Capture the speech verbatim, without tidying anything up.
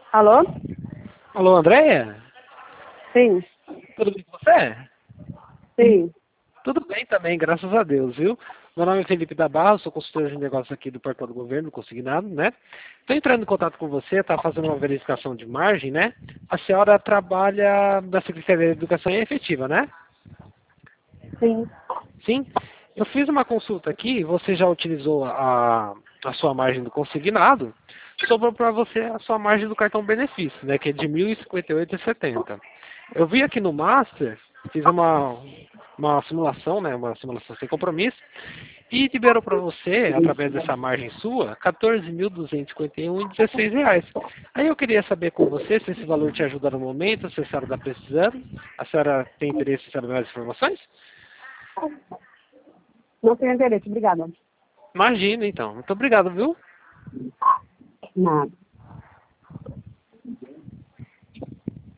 Alô? Alô, Andréia? Sim, Tudo bem com você? sim, Tudo bem também, graças a Deus, viu? Meu nome é Felipe da Barra, sou consultor de negócios aqui do Portal do Governo, Consignado, né? Estou entrando em contato com você, está fazendo uma verificação de margem, né? A senhora trabalha na Secretaria de Educação e Efetiva, né? sim. Sim? Eu fiz uma consulta aqui, você já utilizou a, a sua margem do consignado, sobrou para você a sua margem do cartão benefício, né? Que é de mil e cinquenta e oito reais e setenta centavos. Eu vi aqui no Master, fiz uma, uma simulação, né? Uma simulação sem compromisso, e liberou para você, através dessa margem sua, quatorze mil duzentos e cinquenta e um reais e dezesseis centavos. Aí eu queria saber com você se esse valor te ajuda no momento, se a senhora está precisando, a senhora tem interesse em saber mais informações? Não tenho interesse, obrigada. Imagina, então. Muito obrigado, viu? Nada.